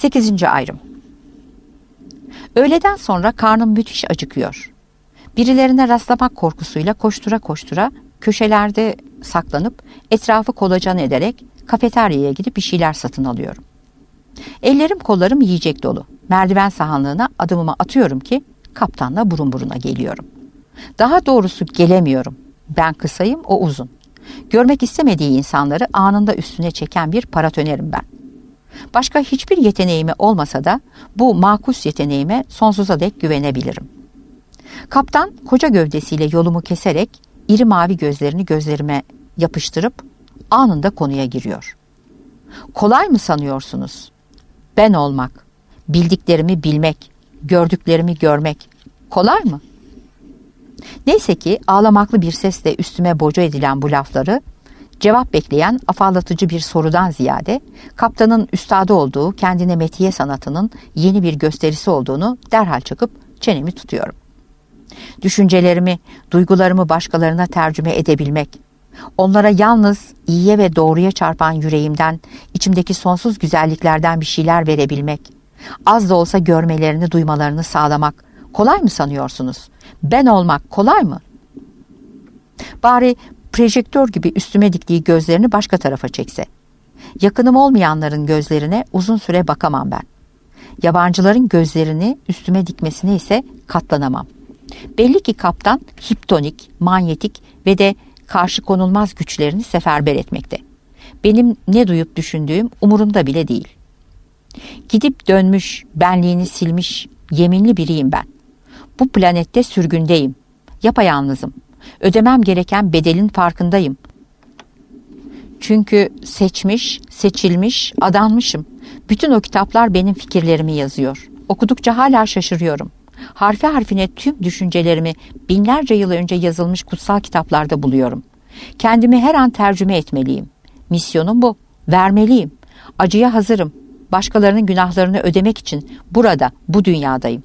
8. ayrım. Öğleden sonra karnım müthiş acıkıyor. Birilerine rastlamak korkusuyla koştura koştura köşelerde saklanıp etrafı kolaçan ederek kafeteryaya gidip bir şeyler satın alıyorum. Ellerim kollarım yiyecek dolu. Merdiven sahanlığına adımımı atıyorum ki kaptanla burun buruna geliyorum. Daha doğrusu gelemiyorum. Ben kısayım, o uzun. Görmek istemediği insanları anında üstüne çeken bir paratonerim ben. Başka hiçbir yeteneğimi olmasa da bu makus yeteneğime sonsuza dek güvenebilirim. Kaptan koca gövdesiyle yolumu keserek iri mavi gözlerini gözlerime yapıştırıp anında konuya giriyor. Kolay mı sanıyorsunuz? Ben olmak, bildiklerimi bilmek, gördüklerimi görmek kolay mı? Neyse ki ağlamaklı bir sesle üstüme boca edilen bu lafları cevap bekleyen afallatıcı bir sorudan ziyade kaptanın üstadı olduğu kendine metiye sanatının yeni bir gösterisi olduğunu derhal çakıp çenemi tutuyorum. Düşüncelerimi, duygularımı başkalarına tercüme edebilmek, onlara yalnız iyiye ve doğruya çarpan yüreğimden, içimdeki sonsuz güzelliklerden bir şeyler verebilmek, az da olsa görmelerini, duymalarını sağlamak kolay mı sanıyorsunuz? Ben olmak kolay mı? Bari projektör gibi üstüme diktiği gözlerini başka tarafa çekse. Yakınım olmayanların gözlerine uzun süre bakamam ben. Yabancıların gözlerini üstüme dikmesine ise katlanamam. Belli ki kaptan hiptonik, manyetik ve de karşı konulmaz güçlerini seferber etmekte. Benim ne duyup düşündüğüm umurumda bile değil. Gidip dönmüş, benliğini silmiş, yeminli biriyim ben. Bu planette sürgündeyim. Yapayalnızım. Ödemem gereken bedelin farkındayım. Çünkü seçmiş, seçilmiş, adanmışım. Bütün o kitaplar benim fikirlerimi yazıyor. Okudukça hala şaşırıyorum. Harfi harfine tüm düşüncelerimi binlerce yıl önce yazılmış kutsal kitaplarda buluyorum. Kendimi her an tercüme etmeliyim. Misyonum bu. Vermeliyim. Acıya hazırım. Başkalarının günahlarını ödemek için burada, bu dünyadayım.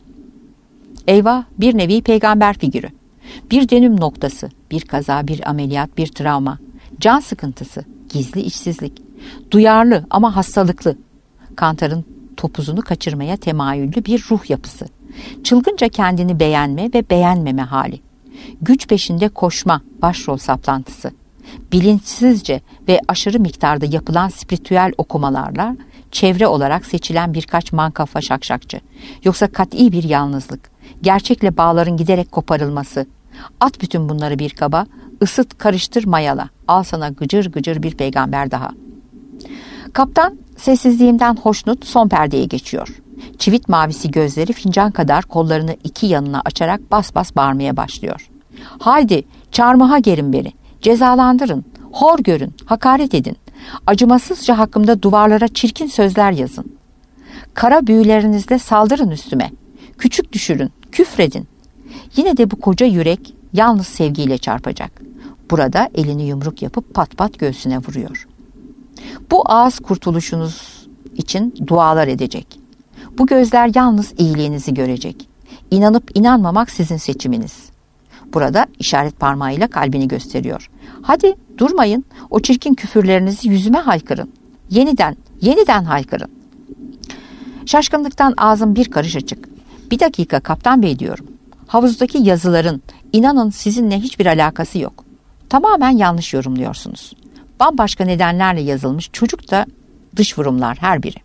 Eyvah, bir nevi peygamber figürü. Bir dönüm noktası, bir kaza, bir ameliyat, bir travma, can sıkıntısı, gizli işsizlik, duyarlı ama hastalıklı, kantarın topuzunu kaçırmaya temayüllü bir ruh yapısı, çılgınca kendini beğenme ve beğenmeme hali, güç peşinde koşma başrol saplantısı, bilinçsizce ve aşırı miktarda yapılan spiritüel okumalarla çevre olarak seçilen birkaç mankafa şakşakçı, yoksa kat'i bir yalnızlık, gerçekle bağların giderek koparılması. At bütün bunları bir kaba, ısıt, karıştır, mayala. Al sana gıcır gıcır bir peygamber daha. Kaptan sessizliğimden hoşnut son perdeye geçiyor. Çivit mavisi gözleri fincan kadar kollarını iki yanına açarak bas bas bağırmaya başlıyor. Haydi çarmıha gerin beni, cezalandırın, hor görün, hakaret edin. Acımasızca hakkımda duvarlara çirkin sözler yazın. Kara büyülerinizle saldırın üstüme. Küçük düşürün, küfredin. Yine de bu koca yürek yalnız sevgiyle çarpacak. Burada elini yumruk yapıp pat pat göğsüne vuruyor. Bu ağız kurtuluşunuz için dualar edecek. Bu gözler yalnız iyiliğinizi görecek. İnanıp inanmamak sizin seçiminiz. Burada işaret parmağıyla kalbini gösteriyor. Hadi durmayın, o çirkin küfürlerinizi yüzüme haykırın. Yeniden, yeniden haykırın. Şaşkınlıktan ağzım bir karış açık. Bir dakika kaptan bey diyorum. Havuzdaki yazıların inanın sizinle hiçbir alakası yok. Tamamen yanlış yorumluyorsunuz. Bambaşka nedenlerle yazılmış çocuk da dış vurumlar her biri.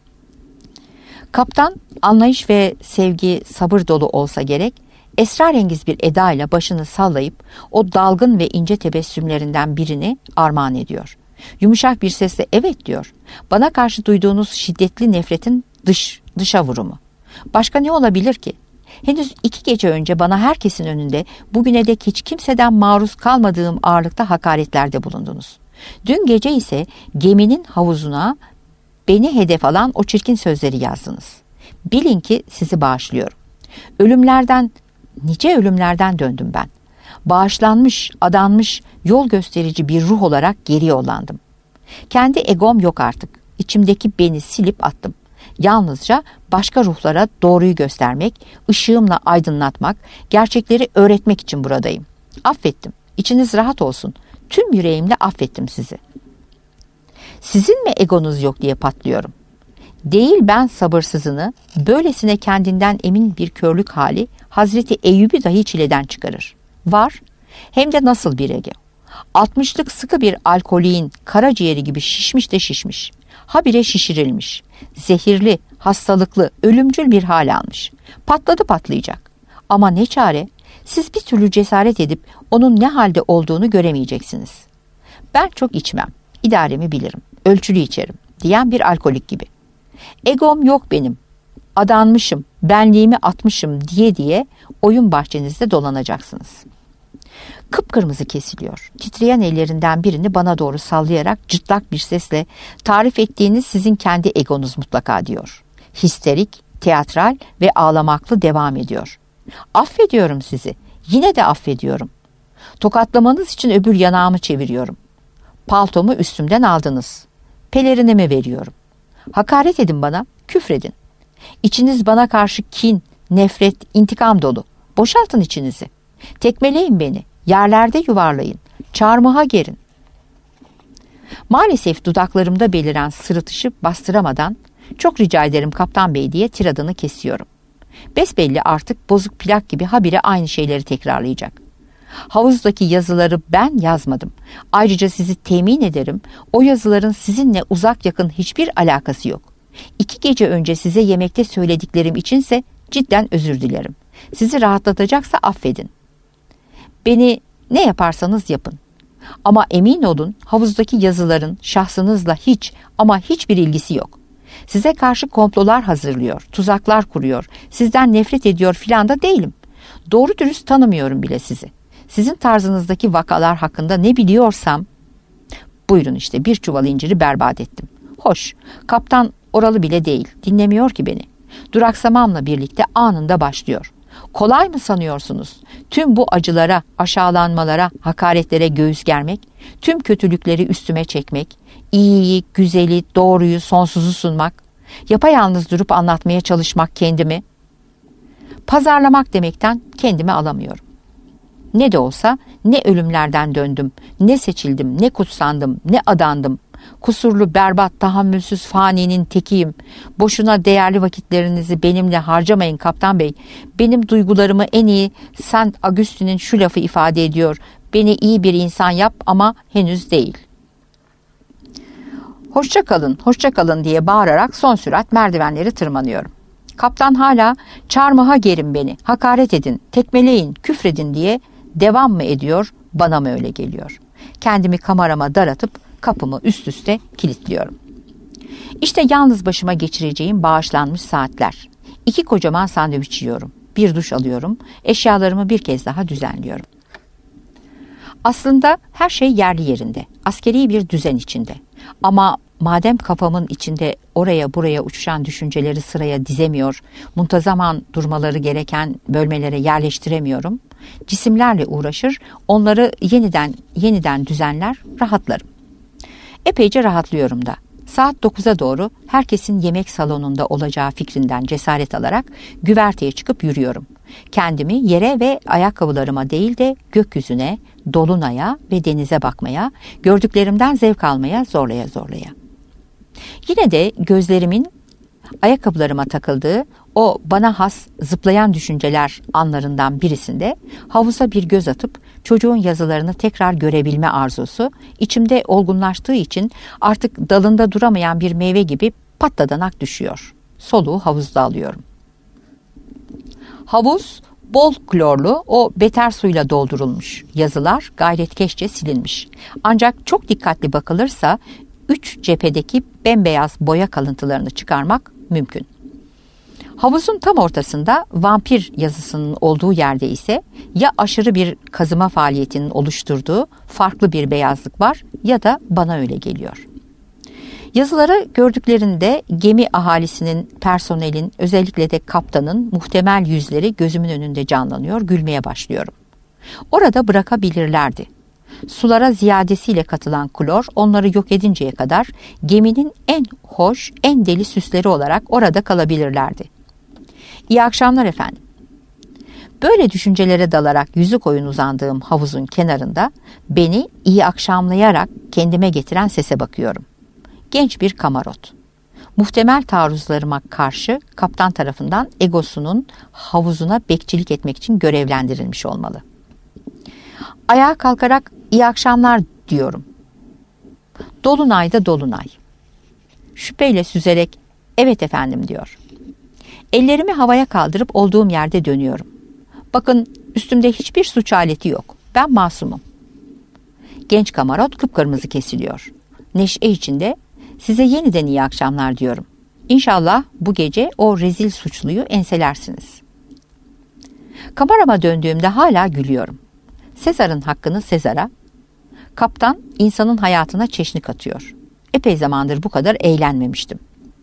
Kaptan anlayış ve sevgi sabır dolu olsa gerek, esrarengiz bir edayla başını sallayıp o dalgın ve ince tebessümlerinden birini armağan ediyor. Yumuşak bir sesle evet diyor. Bana karşı duyduğunuz şiddetli nefretin dışa vurumu. Başka ne olabilir ki? Henüz 2 gece önce bana herkesin önünde bugüne dek hiç kimseden maruz kalmadığım ağırlıkta hakaretlerde bulundunuz. Dün gece ise geminin havuzuna beni hedef alan o çirkin sözleri yazdınız. Bilin ki sizi bağışlıyorum. Nice ölümlerden döndüm ben. Bağışlanmış, adanmış, yol gösterici bir ruh olarak geri yollandım. Kendi egom yok artık. İçimdeki beni silip attım. Yalnızca başka ruhlara doğruyu göstermek, ışığımla aydınlatmak, gerçekleri öğretmek için buradayım. Affettim. İçiniz rahat olsun. Tüm yüreğimle affettim sizi. Sizin mi egonuz yok diye patlıyorum. Değil ben sabırsızını, böylesine kendinden emin bir körlük hali Hazreti Eyyub'u dahi çileden çıkarır. Var, hem de nasıl bir ego. 60'lık sıkı bir alkoliğin karaciğeri gibi şişmiş de şişmiş. Habire şişirilmiş. Zehirli, hastalıklı, ölümcül bir hal almış. Patladı patlayacak. Ama ne çare? Siz bir türlü cesaret edip onun ne halde olduğunu göremeyeceksiniz. Ben çok içmem, idaremi bilirim, ölçülü içerim diyen bir alkolik gibi. Egom yok benim, adanmışım, benliğimi atmışım diye oyun bahçenizde dolanacaksınız. Kıpkırmızı kesiliyor. Titreyen ellerinden birini bana doğru sallayarak cırtlak bir sesle tarif ettiğiniz sizin kendi egonuz mutlaka diyor. Histerik, teatral ve ağlamaklı devam ediyor. Affediyorum sizi. Yine de affediyorum. Tokatlamanız için öbür yanağımı çeviriyorum. Paltomu üstümden aldınız. Pelerinimi veriyorum. Hakaret edin bana, küfredin. İçiniz bana karşı kin, nefret, intikam dolu. Boşaltın içinizi. Tekmeleyin beni. Yerlerde yuvarlayın. Çarmıha gerin. Maalesef dudaklarımda beliren sırıtışı bastıramadan çok rica ederim kaptan bey diye tiradını kesiyorum. Besbelli artık bozuk plak gibi habire aynı şeyleri tekrarlayacak. Havuzdaki yazıları ben yazmadım. Ayrıca sizi temin ederim, o yazıların sizinle uzak yakın hiçbir alakası yok. 2 gece önce size yemekte söylediklerim içinse cidden özür dilerim. Sizi rahatlatacaksa affedin. Beni ne yaparsanız yapın. Ama emin olun havuzdaki yazıların şahsınızla hiç ama hiçbir ilgisi yok. Size karşı komplolar hazırlıyor, tuzaklar kuruyor, sizden nefret ediyor filan da değilim. Doğru dürüst tanımıyorum bile sizi. Sizin tarzınızdaki vakalar hakkında ne biliyorsam, buyurun işte bir çuval inciri berbat ettim. Hoş, kaptan oralı bile değil, dinlemiyor ki beni. Duraksamamla birlikte anında başlıyor. Kolay mı sanıyorsunuz? Tüm bu acılara, aşağılanmalara, hakaretlere göğüs germek, tüm kötülükleri üstüme çekmek, iyiyi, güzeli, doğruyu, sonsuzu sunmak, yapayalnız durup anlatmaya çalışmak kendimi, pazarlamak demekten kendimi alamıyorum. Ne de olsa ne ölümlerden döndüm, ne seçildim, ne kutsandım, ne adandım. Kusurlu, berbat, tahammülsüz faninin tekiyim. Boşuna değerli vakitlerinizi benimle harcamayın kaptan bey. Benim duygularımı en iyi Saint Augustine'in şu lafı ifade ediyor. Beni iyi bir insan yap ama henüz değil. Hoşça kalın, hoşça kalın diye bağırarak son sürat merdivenleri tırmanıyorum. Kaptan hala çarmıha gerin beni, hakaret edin, tekmeleyin, küfredin diye devam mı ediyor, bana mı öyle geliyor? Kendimi kamerama daratıp kapımı üst üste kilitliyorum. İşte yalnız başıma geçireceğim bağışlanmış saatler. 2 kocaman sandviç yiyorum. Bir duş alıyorum. Eşyalarımı bir kez daha düzenliyorum. Aslında her şey yerli yerinde. Askeri bir düzen içinde. Ama madem kafamın içinde oraya buraya uçuşan düşünceleri sıraya dizemiyor, muntazaman durmaları gereken bölmelere yerleştiremiyorum, cisimlerle uğraşır, onları yeniden düzenler, rahatlarım. Epeyce rahatlıyorum da. Saat 9'a doğru herkesin yemek salonunda olacağı fikrinden cesaret alarak güverteye çıkıp yürüyorum. Kendimi yere ve ayakkabılarıma değil de gökyüzüne, dolunaya ve denize bakmaya, gördüklerimden zevk almaya zorlaya zorlaya. Yine de gözlerimin ayakkabılarıma takıldığı o bana has zıplayan düşünceler anlarından birisinde havuza bir göz atıp çocuğun yazılarını tekrar görebilme arzusu içimde olgunlaştığı için artık dalında duramayan bir meyve gibi patladanak düşüyor. Soluğu havuzda alıyorum. Havuz bol klorlu o beter suyla doldurulmuş. Yazılar gayretkeşçe silinmiş. Ancak çok dikkatli bakılırsa 3 cephedeki bembeyaz boya kalıntılarını çıkarmak mümkün. Havuzun tam ortasında vampir yazısının olduğu yerde ise ya aşırı bir kazıma faaliyetinin oluşturduğu farklı bir beyazlık var ya da bana öyle geliyor. Yazıları gördüklerinde gemi ahalisinin, personelin, özellikle de kaptanın muhtemel yüzleri gözümün önünde canlanıyor, gülmeye başlıyorum. Orada bırakabilirlerdi. Sulara ziyadesiyle katılan klor onları yok edinceye kadar geminin en hoş, en deli süsleri olarak orada kalabilirlerdi. İyi akşamlar efendim. Böyle düşüncelere dalarak yüzü koyun uzandığım havuzun kenarında beni iyi akşamlayarak kendime getiren sese bakıyorum. Genç bir kamarot. Muhtemel taarruzlarıma karşı kaptan tarafından egosunun havuzuna bekçilik etmek için görevlendirilmiş olmalı. Ayağa kalkarak iyi akşamlar diyorum. Dolunayda dolunay. Şüpheyle süzerek evet efendim diyor. Ellerimi havaya kaldırıp olduğum yerde dönüyorum. Bakın üstümde hiçbir suç aleti yok. Ben masumum. Genç kamarot kıpkırmızı kesiliyor. Neşe içinde size yeniden iyi akşamlar diyorum. İnşallah bu gece o rezil suçluyu enselersiniz. Kamerama döndüğümde hala gülüyorum. Sezar'ın hakkını Sezar'a, kaptan insanın hayatına çeşni atıyor. Epey zamandır bu kadar eğlenmemiştim.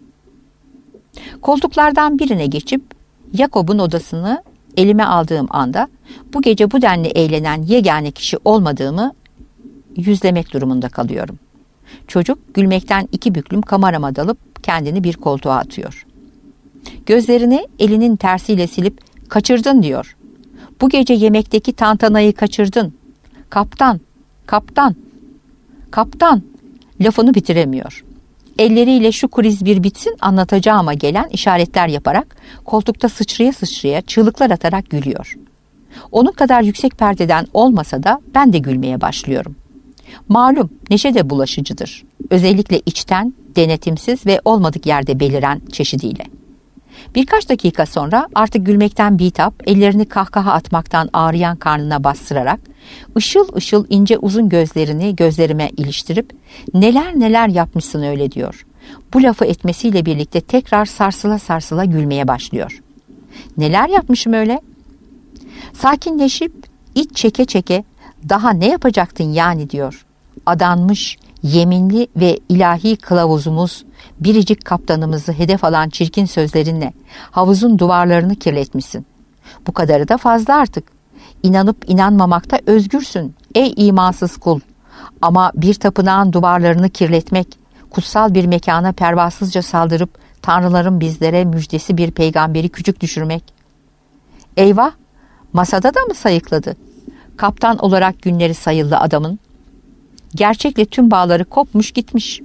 Koltuklardan birine geçip Jakob'un odasını elime aldığım anda bu gece bu denli eğlenen yegane kişi olmadığımı yüzlemek durumunda kalıyorum. Çocuk gülmekten iki büklüm kamerama dalıp kendini bir koltuğa atıyor. Gözlerini elinin tersiyle silip kaçırdın diyor. Bu gece yemekteki tantanayı kaçırdın. Kaptan, kaptan, kaptan lafını bitiremiyor. Elleriyle şu kriz bir bitsin anlatacağıma gelen işaretler yaparak koltukta sıçraya sıçraya çığlıklar atarak gülüyor. Onun kadar yüksek perdeden olmasa da ben de gülmeye başlıyorum. Malum neşe de bulaşıcıdır. Özellikle içten, denetimsiz ve olmadık yerde beliren çeşidiyle. Birkaç dakika sonra artık gülmekten bitap, ellerini kahkaha atmaktan ağrıyan karnına bastırarak, ışıl ışıl ince uzun gözlerini gözlerime iliştirip, neler neler yapmışsın öyle diyor. Bu lafı etmesiyle birlikte tekrar sarsıla sarsıla gülmeye başlıyor. Neler yapmışım öyle? Sakinleşip, iç çeke çeke, daha ne yapacaktın yani diyor. Adanmış, yeminli ve ilahi kılavuzumuz, biricik kaptanımızı hedef alan çirkin sözlerinle havuzun duvarlarını kirletmişsin. Bu kadarı da fazla artık. İnanıp inanmamakta özgürsün ey imansız kul. Ama bir tapınağın duvarlarını kirletmek, kutsal bir mekana pervasızca saldırıp tanrıların bizlere müjdesi bir peygamberi küçük düşürmek. Eyvah, masada da mı sayıkladı? Kaptan olarak günleri sayıldı adamın. Gerçekle tüm bağları kopmuş gitmiş.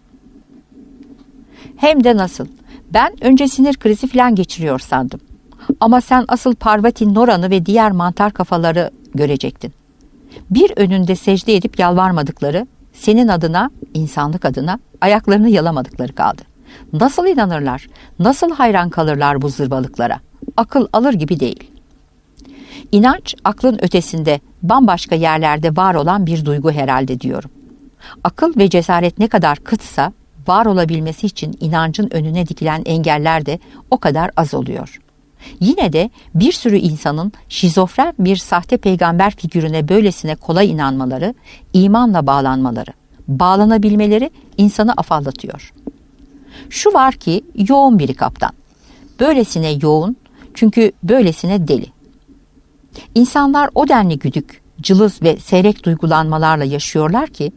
Hem de nasıl? Ben önce sinir krizi falan geçiriyor sandım. Ama sen asıl Parvati Noran'ı ve diğer mantar kafaları görecektin. Bir önünde secde edip yalvarmadıkları, senin adına, insanlık adına ayaklarını yalamadıkları kaldı. Nasıl inanırlar, nasıl hayran kalırlar bu zırvalıklara? Akıl alır gibi değil. İnanç, aklın ötesinde, bambaşka yerlerde var olan bir duygu herhalde diyorum. Akıl ve cesaret ne kadar kıtsa, var olabilmesi için inancın önüne dikilen engeller de o kadar az oluyor. Yine de bir sürü insanın şizofren bir sahte peygamber figürüne böylesine kolay inanmaları, imanla bağlanmaları, bağlanabilmeleri insanı afallatıyor. Şu var ki yoğun biri kaptan. Böylesine yoğun, çünkü böylesine deli. İnsanlar o denli güdük, cılız ve seyrek duygulanmalarla yaşıyorlar ki,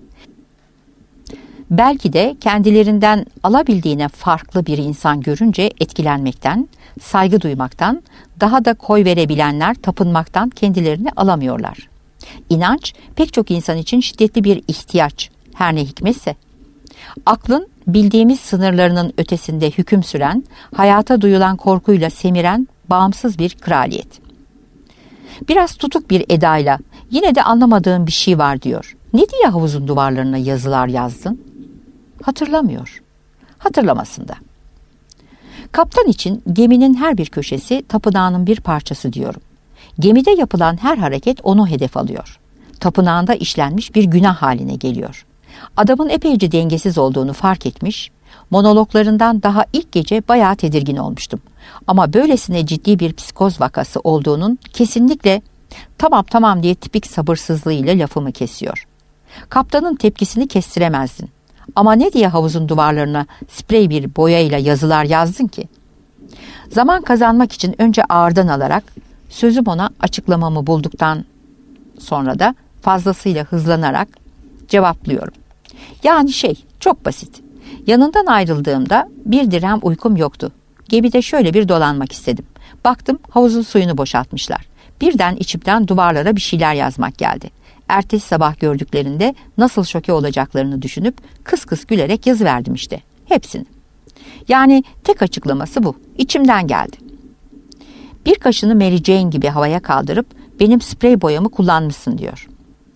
belki de kendilerinden alabildiğine farklı bir insan görünce etkilenmekten, saygı duymaktan, daha da koy verebilenler tapınmaktan kendilerini alamıyorlar. İnanç pek çok insan için şiddetli bir ihtiyaç, her ne hikmetse. Aklın bildiğimiz sınırlarının ötesinde hüküm süren, hayata duyulan korkuyla semiren bağımsız bir kraliyet. Biraz tutuk bir edayla, yine de anlamadığım bir şey var diyor. Ne diye havuzun duvarlarına yazılar yazdın? Hatırlamıyor. Hatırlamasın da. Kaptan için geminin her bir köşesi tapınağının bir parçası diyorum. Gemide yapılan her hareket onu hedef alıyor. Tapınağında işlenmiş bir günah haline geliyor. Adamın epeyce dengesiz olduğunu fark etmiş, monologlarından daha ilk gece bayağı tedirgin olmuştum. Ama böylesine ciddi bir psikoz vakası olduğunun kesinlikle tamam diye tipik sabırsızlığıyla lafımı kesiyor. Kaptanın tepkisini kestiremezdin. Ama ne diye havuzun duvarlarına sprey bir boyayla yazılar yazdın ki? Zaman kazanmak için önce ağırdan alarak, sözüm ona açıklamamı bulduktan sonra da fazlasıyla hızlanarak cevaplıyorum. Yani çok basit. Yanından ayrıldığımda bir dirhem uykum yoktu. Gemide şöyle bir dolanmak istedim. Baktım havuzun suyunu boşaltmışlar. Birden içimden duvarlara bir şeyler yazmak geldi. Ertesi sabah gördüklerinde nasıl şoke olacaklarını düşünüp kıs kıs gülerek yazıverdim işte. Hepsini. Yani tek açıklaması bu. İçimden geldi. Bir kaşını Mary Jane gibi havaya kaldırıp benim sprey boyamı kullanmışsın diyor.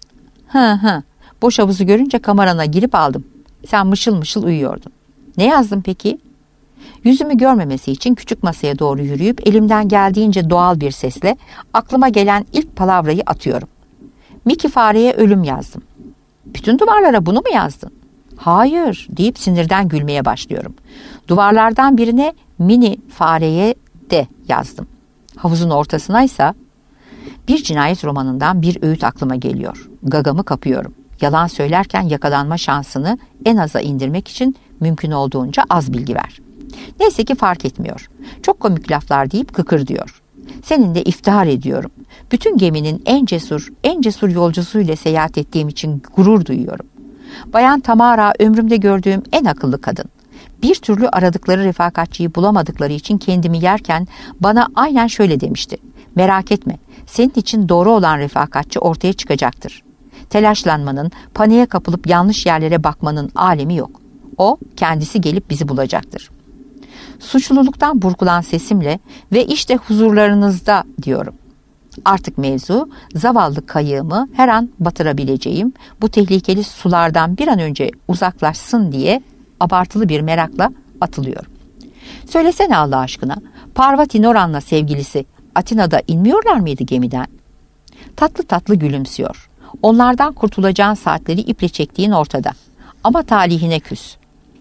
Boş havuzu görünce kamerana girip aldım. Sen mışıl mışıl uyuyordun. Ne yazdın peki? Yüzümü görmemesi için küçük masaya doğru yürüyüp elimden geldiğince doğal bir sesle aklıma gelen ilk palavrayı atıyorum. Mickey fareye ölüm yazdım. Bütün duvarlara bunu mu yazdın? Hayır deyip sinirden gülmeye başlıyorum. Duvarlardan birine mini fareye de yazdım. Havuzun ortasınaysa bir cinayet romanından bir öğüt aklıma geliyor. Gagamı kapıyorum. Yalan söylerken yakalanma şansını en aza indirmek için mümkün olduğunca az bilgi ver. Neyse ki fark etmiyor. Çok komik laflar deyip kıkır diyor. Seninle iftihar ediyorum. Bütün geminin en cesur yolcusuyla seyahat ettiğim için gurur duyuyorum. Bayan Tamara ömrümde gördüğüm en akıllı kadın. Bir türlü aradıkları refakatçiyi bulamadıkları için kendimi yerken bana aynen şöyle demişti. Merak etme, senin için doğru olan refakatçi ortaya çıkacaktır. Telaşlanmanın, paniğe kapılıp yanlış yerlere bakmanın alemi yok. O kendisi gelip bizi bulacaktır. Suçluluktan burkulan sesimle ve işte huzurlarınızda diyorum. Artık mevzu zavallı kayığımı her an batırabileceğim bu tehlikeli sulardan bir an önce uzaklaşsın diye abartılı bir merakla atılıyorum. Söylesene Allah aşkına, Parvati Noran'la sevgilisi Atina'da inmiyorlar mıydı gemiden? Tatlı tatlı gülümsüyor. Onlardan kurtulacağın saatleri iple çektiğin ortada. Ama talihine küs.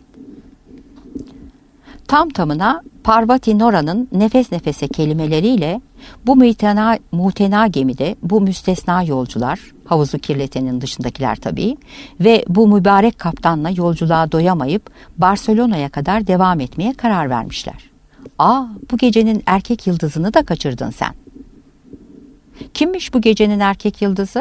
Tam tamına Parvati Nora'nın nefes nefese kelimeleriyle bu muhtena gemide bu müstesna yolcular, havuzu kirletenin dışındakiler tabii, ve bu mübarek kaptanla yolculuğa doyamayıp Barcelona'ya kadar devam etmeye karar vermişler. Bu gecenin erkek yıldızını da kaçırdın sen. Kimmiş bu gecenin erkek yıldızı?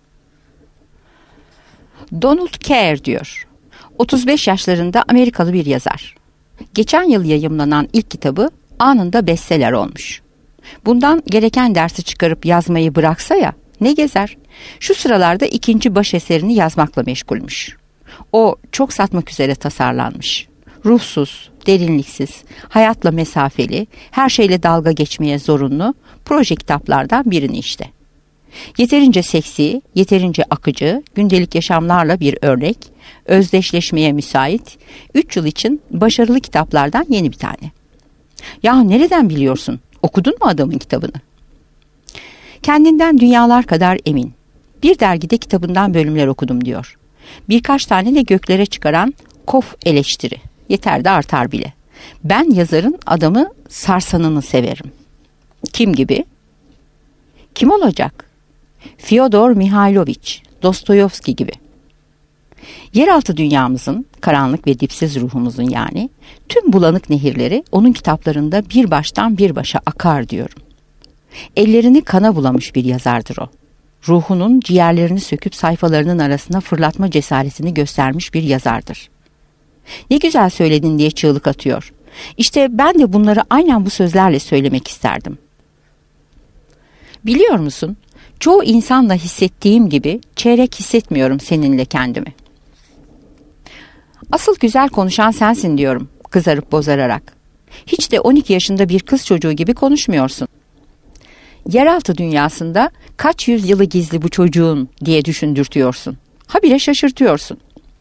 Donald Care diyor. 35 yaşlarında Amerikalı bir yazar. Geçen yıl yayımlanan ilk kitabı anında bestseller olmuş. Bundan gereken dersi çıkarıp yazmayı bıraksa ya, ne gezer? Şu sıralarda ikinci baş eserini yazmakla meşgulmüş. O çok satmak üzere tasarlanmış. Ruhsuz, derinliksiz, hayatla mesafeli, her şeyle dalga geçmeye zorunlu proje kitaplardan birini işte. Yeterince seksi, yeterince akıcı, gündelik yaşamlarla bir örnek, özdeşleşmeye müsait, 3 yıl için başarılı kitaplardan yeni bir tane. Ya nereden biliyorsun? Okudun mu adamın kitabını? Kendinden dünyalar kadar emin. Bir dergide kitabından bölümler okudum diyor. Birkaç tane de göklere çıkaran kof eleştiri. Yeter de artar bile. Ben yazarın adamı sarsanını severim. Kim gibi? Kim olacak? Fyodor Mihailovich, Dostoyevski gibi. Yeraltı dünyamızın, karanlık ve dipsiz ruhumuzun yani, tüm bulanık nehirleri onun kitaplarında bir baştan bir başa akar diyorum. Ellerini kana bulamış bir yazardır o. Ruhunun ciğerlerini söküp sayfalarının arasına fırlatma cesaretini göstermiş bir yazardır. Ne güzel söyledin diye çığlık atıyor. İşte ben de bunları aynen bu sözlerle söylemek isterdim. Biliyor musun? Çoğu insanla hissettiğim gibi çeyrek hissetmiyorum seninle kendimi. Asıl güzel konuşan sensin diyorum, kızarıp bozararak. Hiç de 12 yaşında bir kız çocuğu gibi konuşmuyorsun. Yeraltı dünyasında kaç yüzyılı gizli bu çocuğun diye düşündürtüyorsun. Habire şaşırtıyorsun.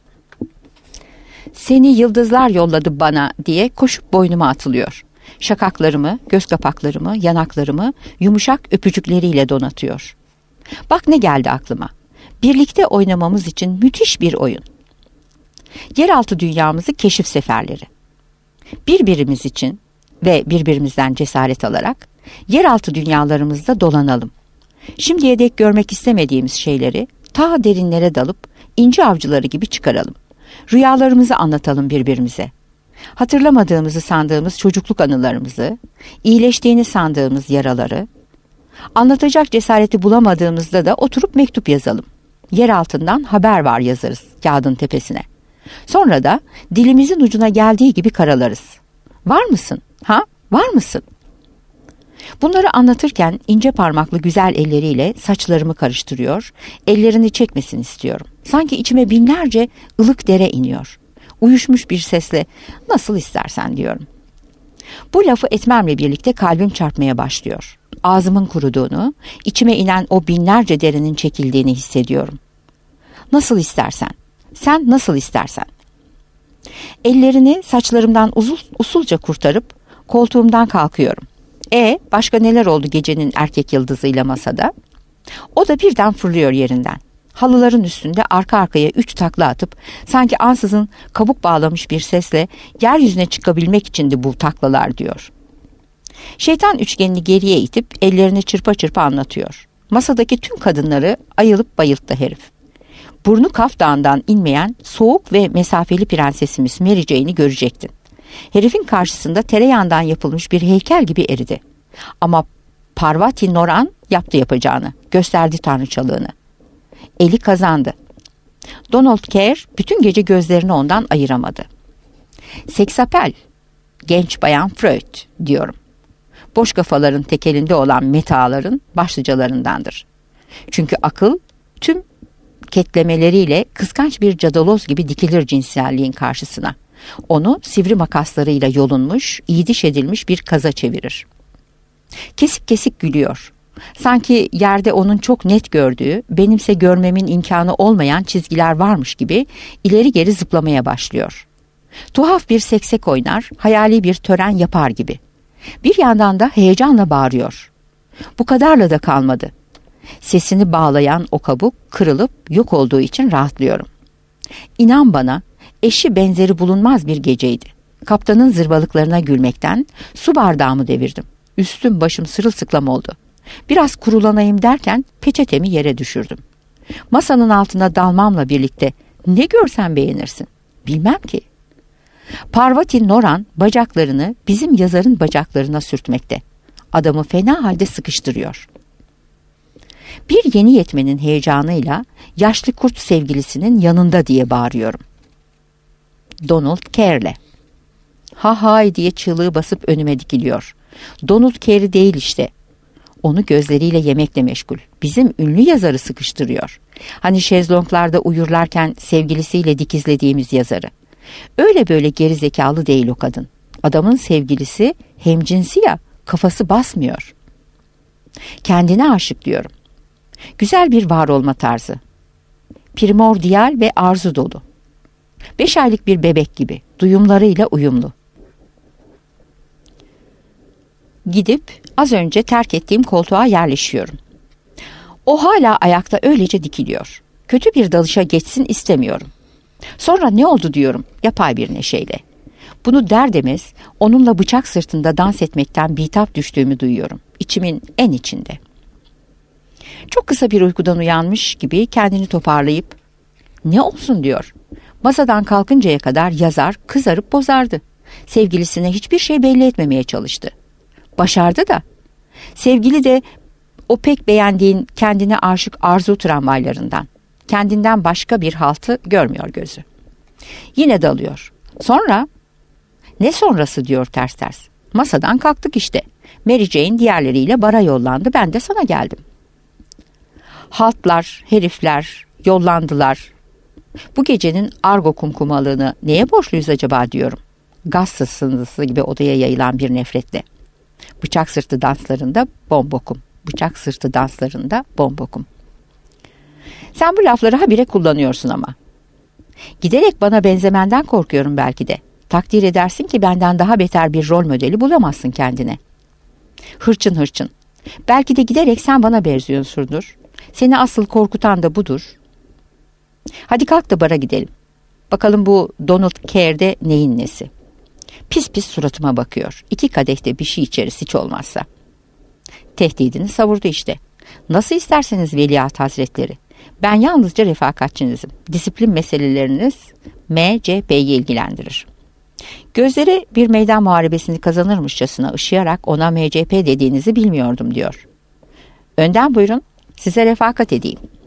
Seni yıldızlar yolladı bana diye koşup boynuma atılıyor. Şakaklarımı, göz kapaklarımı, yanaklarımı yumuşak öpücükleriyle donatıyor. Bak ne geldi aklıma. Birlikte oynamamız için müthiş bir oyun. Yeraltı dünyamızı keşif seferleri. Birbirimiz için ve birbirimizden cesaret alarak yeraltı dünyalarımızda dolanalım. Şimdiye dek görmek istemediğimiz şeyleri ta derinlere dalıp inci avcıları gibi çıkaralım. Rüyalarımızı anlatalım birbirimize. Hatırlamadığımızı sandığımız çocukluk anılarımızı, iyileştiğini sandığımız yaraları, anlatacak cesareti bulamadığımızda da oturup mektup yazalım. Yer altından haber var yazarız kağıdın tepesine. Sonra da dilimizin ucuna geldiği gibi karalarız. Var mısın? Var mısın? Bunları anlatırken ince parmaklı güzel elleriyle saçlarımı karıştırıyor, ellerini çekmesini istiyorum. Sanki içime binlerce ılık dere iniyor. Uyuşmuş bir sesle nasıl istersen diyorum. Bu lafı etmemle birlikte kalbim çarpmaya başlıyor. Ağzımın kuruduğunu, içime inen o binlerce derinin çekildiğini hissediyorum. Nasıl istersen, sen nasıl istersen. Ellerini saçlarımdan usulca kurtarıp koltuğumdan kalkıyorum. Başka neler oldu gecenin erkek yıldızıyla masada? O da birden fırlıyor yerinden. Halıların üstünde arka arkaya 3 takla atıp sanki ansızın kabuk bağlamış bir sesle yeryüzüne çıkabilmek içindi bu taklalar diyor. Şeytan üçgenini geriye itip ellerini çırpa çırpa anlatıyor. Masadaki tüm kadınları ayılıp bayılttı herif. Burnu Kaf Dağı'ndan inmeyen soğuk ve mesafeli prensesimiz Mary Jane'i görecektin. Herifin karşısında tereyağından yapılmış bir heykel gibi eridi. Ama Parvati Noran yaptı yapacağını, gösterdi tanrıçalığını. Eli kazandı. Donald Care bütün gece gözlerini ondan ayıramadı. Seksapel, genç bayan Freud diyorum. Boş kafaların tekelinde olan metaların başlıcalarındandır. Çünkü akıl tüm ketlemeleriyle kıskanç bir cadaloz gibi dikilir cinselliğin karşısına. Onu sivri makaslarıyla yolunmuş, iydiş edilmiş bir kaza çevirir. Kesik kesik gülüyor. Sanki yerde onun çok net gördüğü, benimse görmemin imkanı olmayan çizgiler varmış gibi ileri geri zıplamaya başlıyor. Tuhaf bir seksek oynar, hayali bir tören yapar gibi. Bir yandan da heyecanla bağırıyor. Bu kadarla da kalmadı. Sesini bağlayan o kabuk kırılıp yok olduğu için rahatlıyorum. İnan bana, eşi benzeri bulunmaz bir geceydi. Kaptanın zırvalıklarına gülmekten su bardağımı devirdim. Üstüm başım sırılsıklam oldu. Biraz kurulanayım derken peçetemi yere düşürdüm. Masanın altına dalmamla birlikte ne görsen beğenirsin. Bilmem ki. Parvati Noran bacaklarını bizim yazarın bacaklarına sürtmekte. Adamı fena halde sıkıştırıyor. Bir yeni yetmenin heyecanıyla yaşlı kurt sevgilisinin yanında diye bağırıyorum. Donald Care'le. Ha hay diye çığlığı basıp önüme dikiliyor. Donald Care'i değil işte. Onu gözleriyle yemekle meşgul. Bizim ünlü yazarı sıkıştırıyor. Hani şezlonglarda uyurlarken sevgilisiyle dikizlediğimiz yazarı. Öyle böyle geri zekalı değil o kadın. Adamın sevgilisi hemcinsi ya, kafası basmıyor. Kendine aşık diyorum. Güzel bir var olma tarzı. Primordial ve arzu dolu. 5 aylık bir bebek gibi, duyumlarıyla uyumlu. Gidip az önce terk ettiğim koltuğa yerleşiyorum. O hala ayakta öylece dikiliyor. Kötü bir dalışa geçsin istemiyorum. Sonra ne oldu diyorum yapay bir neşeyle. Bunu der demez onunla bıçak sırtında dans etmekten bitap düştüğümü duyuyorum. İçimin en içinde. Çok kısa bir uykudan uyanmış gibi kendini toparlayıp ne olsun diyor. Masadan kalkıncaya kadar yazar kızarıp bozardı. Sevgilisine hiçbir şey belli etmemeye çalıştı. Başardı da. Sevgili de o pek beğendiğin kendine aşık arzu tramvaylarından. Kendinden başka bir haltı görmüyor gözü. Yine dalıyor. Sonra? Ne sonrası diyor ters ters. Masadan kalktık işte. Mary Jane diğerleriyle bara yollandı. Ben de sana geldim. Haltlar, herifler yollandılar. Bu gecenin argo kumkumalığını neye borçluyuz acaba diyorum. Gaz sızıntısı gibi odaya yayılan bir nefretle. Bıçak sırtı danslarında bombokum. Bıçak sırtı danslarında bombokum. Sen bu lafları habire kullanıyorsun ama. Giderek bana benzemenden korkuyorum belki de. Takdir edersin ki benden daha beter bir rol modeli bulamazsın kendine. Hırçın hırçın. Belki de giderek sen bana benziyorsundur. Seni asıl korkutan da budur. Hadi kalk da bara gidelim. Bakalım bu Donald Care'de neyin nesi? Pis pis suratıma bakıyor. 2 kadehte bir şey içeriz hiç olmazsa. Tehdidini savurdu işte. Nasıl isterseniz Veliaht Hazretleri. Ben yalnızca refakatçinizim. Disiplin meseleleriniz MCP'yi ilgilendirir. Gözleri bir meydan muharebesini kazanırmışçasına ışıyarak ona MCP dediğinizi bilmiyordum diyor. Önden buyurun, size refakat edeyim.